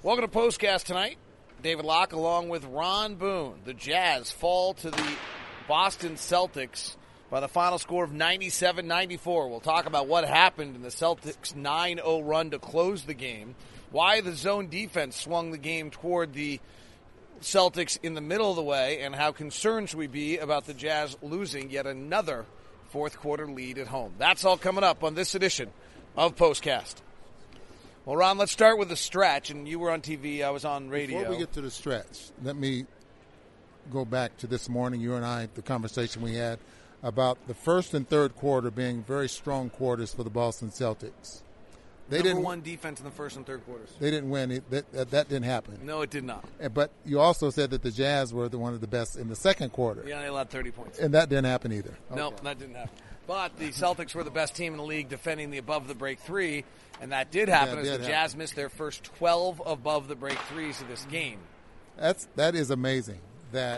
Welcome to Postcast tonight. David Locke along with Ron Boone. The Jazz fall to the Boston Celtics by the final score of 97-94. We'll talk about what happened in the Celtics' 9-0 run to close the game, why the zone defense swung the game toward the Celtics in the middle of the way, and how concerned should we be about the Jazz losing yet another fourth-quarter lead at home. That's all coming up on this edition of Postcast. Well, Ron, let's start with the stretch, and you were on TV, I was on radio. Before we get to the stretch, let me go back to this morning, you and I, the conversation we had about the first and third quarter being very strong quarters for the Boston Celtics. They didn't win defense in the first and third quarters. They didn't win. That didn't happen. No, it did not. But you also said that the Jazz were one of the best in the second quarter. Yeah, they allowed 30 points. And that didn't happen either. No, that didn't happen. But the Celtics were the best team in the league defending the above-the-break three, and that did happen as the Jazz missed their first 12 above-the-break threes of this game. That is amazing that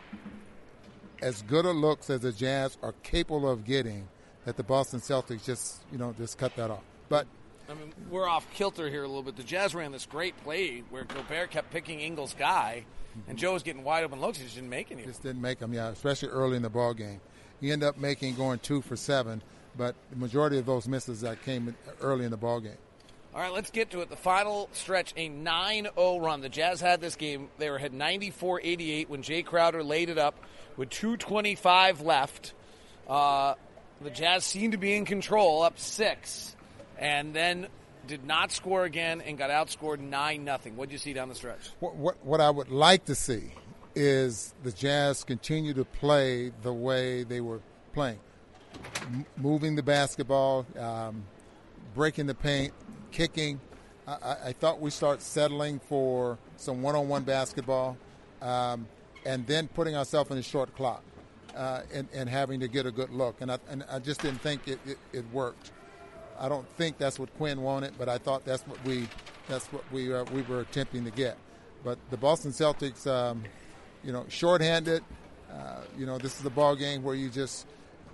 as good a looks as the Jazz are capable of getting, that the Boston Celtics just cut that off. But I mean, we're off kilter here a little bit. The Jazz ran this great play where Gobert kept picking Ingles' guy, and Joe was getting wide open looks. He just didn't make any. Just didn't make them, yeah, especially early in the ball game. He ended up going 2 for 7, but the majority of those misses that came early in the ball game. All right, let's get to it. The final stretch, a 9-0 run. The Jazz had this game. They had 94-88 when Jay Crowder laid it up with 2:25 left. The Jazz seemed to be in control, up 6, and then did not score again and got outscored 9-0. What did you see down the stretch? What I would like to see is the Jazz continue to play the way they were playing, moving the basketball, breaking the paint, kicking. I thought we start settling for some one-on-one basketball, and then putting ourselves in a short clock and having to get a good look. And I just didn't think it worked. I don't think that's what Quinn wanted, but I thought that's what we were attempting to get. But the Boston Celtics, shorthanded. This is a ball game where you just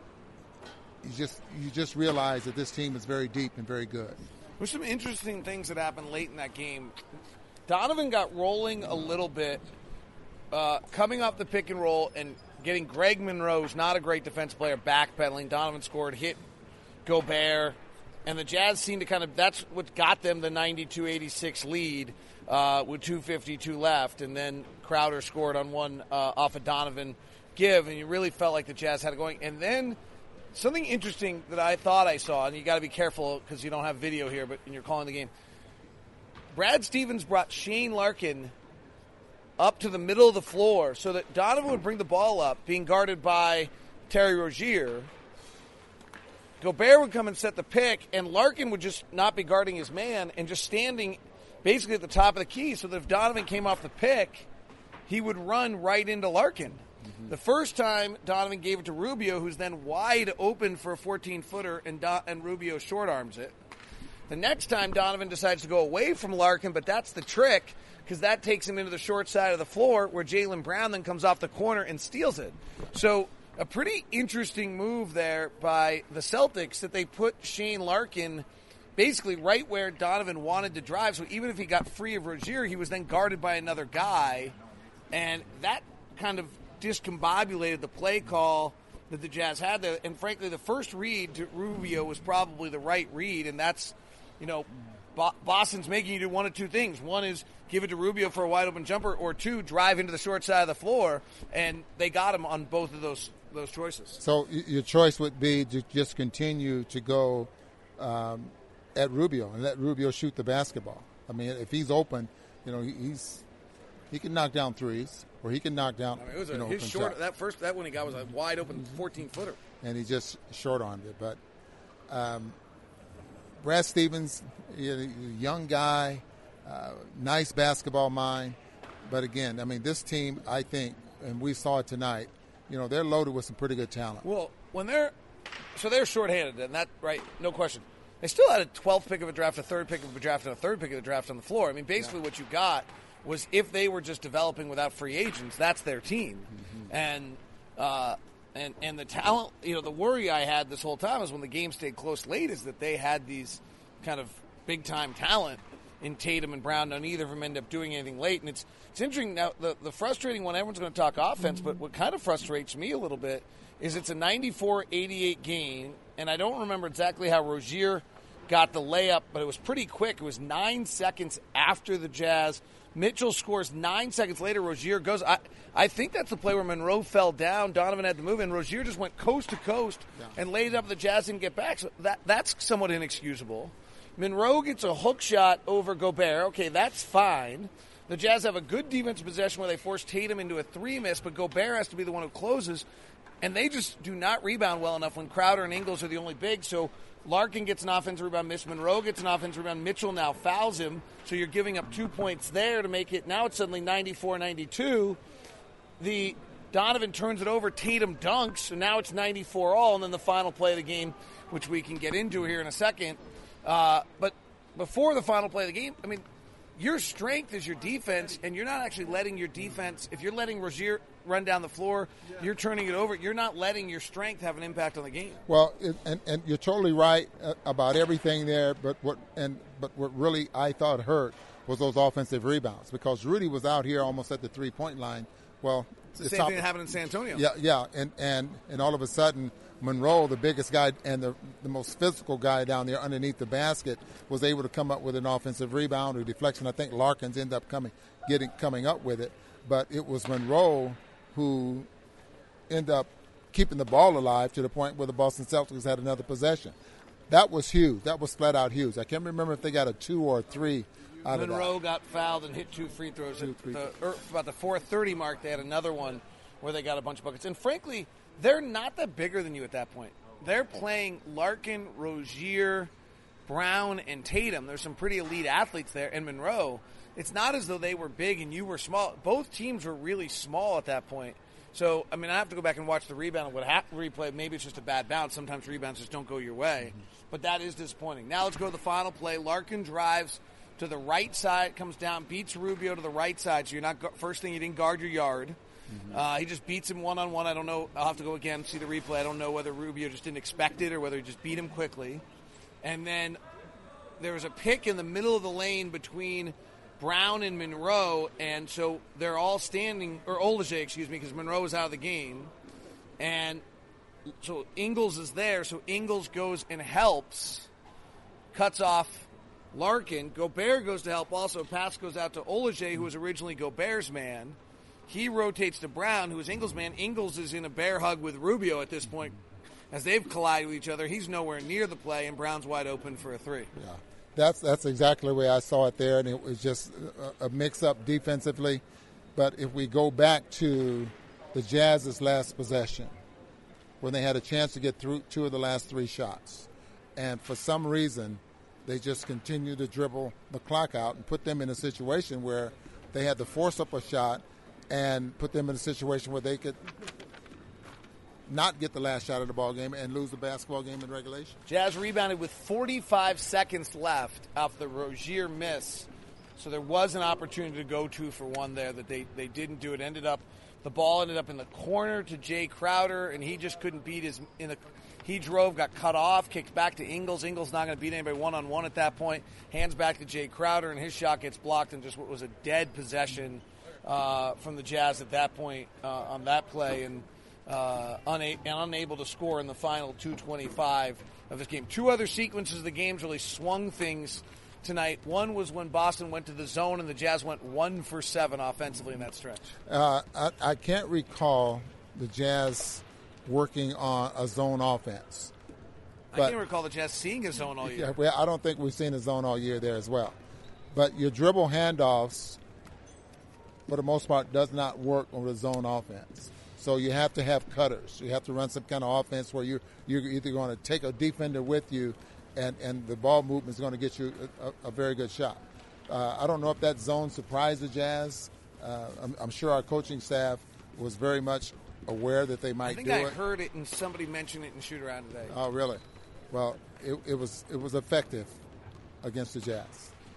realize that this team is very deep and very good. There's some interesting things that happened late in that game. Donovan got rolling a little bit, coming off the pick and roll and getting Greg Monroe, who's not a great defense player, backpedaling. Donovan scored, hit Gobert, and the Jazz seemed to that's what got them the 92-86 lead with 2:52 left, and then Crowder scored on one off a Donovan give, and you really felt like the Jazz had it going. And then something interesting that I thought I saw, and you got to be careful because you don't have video here, but you're calling the game. Brad Stevens brought Shane Larkin up to the middle of the floor so that Donovan would bring the ball up, being guarded by Terry Rozier. Gobert would come and set the pick, and Larkin would just not be guarding his man and just standing basically at the top of the key, so that if Donovan came off the pick, he would run right into Larkin. Mm-hmm. The first time, Donovan gave it to Rubio, who's then wide open for a 14-footer, and Rubio short-arms it. The next time, Donovan decides to go away from Larkin, but that's the trick, because that takes him into the short side of the floor, where Jaylen Brown then comes off the corner and steals it. So a pretty interesting move there by the Celtics, that they put Shane Larkin basically right where Donovan wanted to drive. So even if he got free of Rozier, he was then guarded by another guy. And that kind of discombobulated the play call that the Jazz had there. And frankly, the first read to Rubio was probably the right read. And that's, Boston's making you do one of two things. One is give it to Rubio for a wide open jumper, or two, drive into the short side of the floor. And they got him on both of those choices. So your choice would be to just continue to go at Rubio and let Rubio shoot the basketball. I mean, if he's open, he can knock down threes, or he can knock down. I mean, his short shots. That one he got was a wide open 14-footer, and he just short-armed it. But Brad Stevens, young guy, nice basketball mind. But again, I mean, this team, I think, and we saw it tonight. They're loaded with some pretty good talent. Well, they're shorthanded, and that right, no question. They still had a 12th pick of a draft, a 3rd pick of a draft, and a 3rd pick of the draft on the floor. I mean, basically what you got was, if they were just developing without free agents, that's their team. Mm-hmm. And the talent, the worry I had this whole time is when the game stayed close late is that they had these kind of big-time talent in Tatum and Brown. Now, neither of them end up doing anything late. And it's interesting. Now, the frustrating one, everyone's going to talk offense, but what kind of frustrates me a little bit is it's a 94-88 game, and I don't remember exactly how Rozier got the layup, but it was pretty quick. It was 9 seconds after the Jazz. Mitchell scores 9 seconds later. Rozier goes. I think that's the play where Monroe fell down. Donovan had to move, and Rozier just went coast to coast and laid it up. The Jazz didn't get back. So that's somewhat inexcusable. Monroe gets a hook shot over Gobert. Okay, that's fine. The Jazz have a good defensive possession where they force Tatum into a three miss, but Gobert has to be the one who closes. And they just do not rebound well enough when Crowder and Ingles are the only big. So Larkin gets an offensive rebound miss. Monroe gets an offensive rebound. Mitchell now fouls him. So you're giving up 2 points there to make it. Now it's suddenly 94-92. The Donovan turns it over. Tatum dunks. So now it's 94 all. And then the final play of the game, which we can get into here in a second. But before the final play of the game, I mean, your strength is your defense, and you're not actually letting your defense. If you're letting Rozier run down the floor, you're turning it over. You're not letting your strength have an impact on the game. Well, and you're totally right about everything there. But what really I thought hurt was those offensive rebounds, because Rudy was out here almost at the 3-point line. Well, it's the same thing that happened in San Antonio. Yeah, and all of a sudden, Monroe, the biggest guy and the most physical guy down there underneath the basket, was able to come up with an offensive rebound or deflection. I think Larkins ended up coming up with it, but it was Monroe who ended up keeping the ball alive to the point where the Boston Celtics had another possession. That was huge. That was flat out huge. I can't remember if they got a 2 or a 3 out of that. Monroe got fouled and hit 2 free throws. About the 4:30 mark, they had another one where they got a bunch of buckets. And frankly, they're not that bigger than you at that point. They're playing Larkin, Rozier, Brown, and Tatum. There's some pretty elite athletes there. And Monroe, it's not as though they were big and you were small. Both teams were really small at that point. So, I mean, I have to go back and watch the rebound and replay. Maybe it's just a bad bounce. Sometimes rebounds just don't go your way. But that is disappointing. Now let's go to the final play. Larkin drives to the right side, comes down, beats Rubio to the right side. So you're not first thing, you didn't guard your yard. He just beats him one-on-one. I don't know. I'll have to go again, see the replay. I don't know whether Rubio just didn't expect it or whether he just beat him quickly. And then there was a pick in the middle of the lane between Brown and Monroe, and so they're all standing, or Olajay, excuse me, because Monroe is out of the game. And so Ingles is there, so Ingles goes and helps, cuts off Larkin. Gobert goes to help also. Pass goes out to Olajay, who was originally Gobert's man. He rotates to Brown, who is Ingles' man. Ingles is in a bear hug with Rubio at this point. As they've collided with each other, he's nowhere near the play, and Brown's wide open for a 3. Yeah, that's exactly the way I saw it there, and it was just a mix-up defensively. But if we go back to the Jazz's last possession, when they had a chance to get through 2 of the last 3 shots, and for some reason they just continued to dribble the clock out and put them in a situation where they had to force up a shot and put them in a situation where they could not get the last shot of the ball game and lose the basketball game in regulation. Jazz rebounded with 45 seconds left off the Rozier miss. So there was an opportunity to go 2 for 1 there that they didn't do. The ball ended up in the corner to Jay Crowder, and he just couldn't beat he drove, got cut off, kicked back to Ingles. Ingles not going to beat anybody one-on-one at that point. Hands back to Jay Crowder, and his shot gets blocked, and just what was a dead possession from the Jazz at that point on that play, and unable to score in the final 2:25 of this game. 2 other sequences of the games really swung things tonight. One was when Boston went to the zone and the Jazz went 1 for 7 offensively in that stretch. I can't recall the Jazz working on a zone offense. I can't recall the Jazz seeing a zone all year. Yeah, well, I don't think we've seen a zone all year there as well. But your dribble handoffs, for the most part, does not work on the zone offense. So you have to have cutters. You have to run some kind of offense where you're either going to take a defender with you and the ball movement is going to get you a very good shot. I don't know if that zone surprised the Jazz. I'm sure our coaching staff was very much aware that they might do it. I think I heard it and somebody mentioned it in shoot-around today. Oh, really? Well, it was effective against the Jazz.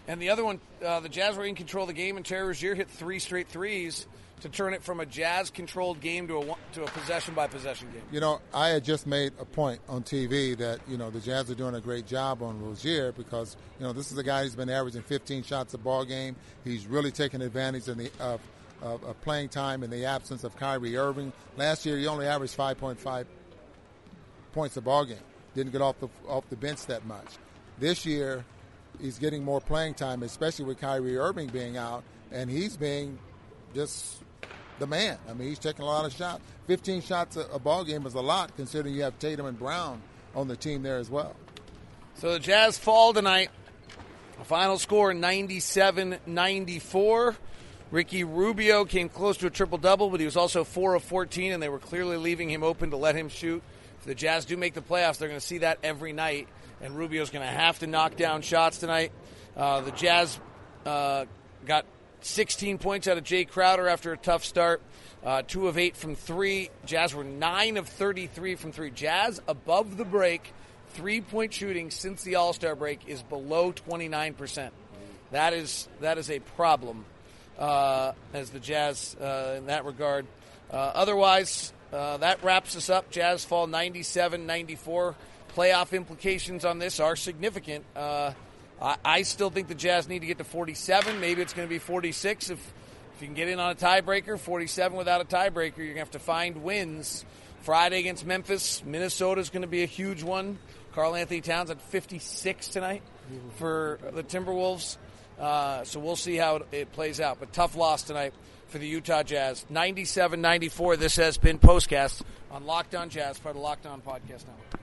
And the other one, the Jazz were in control of the game, and Terry Rozier hit 3 straight threes to turn it from a Jazz-controlled game to a possession-by-possession game. You know, I had just made a point on TV that, you know, the Jazz are doing a great job on Rozier because, you know, this is a guy who's been averaging 15 shots a ball game. He's really taken advantage of playing time in the absence of Kyrie Irving. Last year, he only averaged 5.5 points a ball game. Didn't get off the bench that much. This year, he's getting more playing time, especially with Kyrie Irving being out, and he's being just the man. I mean, he's taking a lot of shots. 15 shots a ball game is a lot, considering you have Tatum and Brown on the team there as well. So the Jazz fall tonight. A final score, 97-94. Ricky Rubio came close to a triple-double, but he was also 4 of 14, and they were clearly leaving him open to let him shoot. If the Jazz do make the playoffs, they're going to see that every night, and Rubio's going to have to knock down shots tonight. The Jazz got 16 points out of Jay Crowder after a tough start. 2 of 8 from 3. Jazz were 9 of 33 from 3. Jazz above the break. 3-point shooting since the All-Star break is below 29%. That is a problem as the Jazz in that regard. Otherwise, that wraps us up. Jazz fall 97-94. Playoff implications on this are significant. I still think the Jazz need to get to 47. Maybe it's going to be 46 if you can get in on a tiebreaker. 47 without a tiebreaker, you're going to have to find wins. Friday against Memphis. Minnesota's going to be a huge one. Karl Anthony Towns at 56 tonight for the Timberwolves. So we'll see how it plays out. But tough loss tonight for the Utah Jazz. 97-94. This has been Postcast on Locked On Jazz, part of Locked On Podcast Network.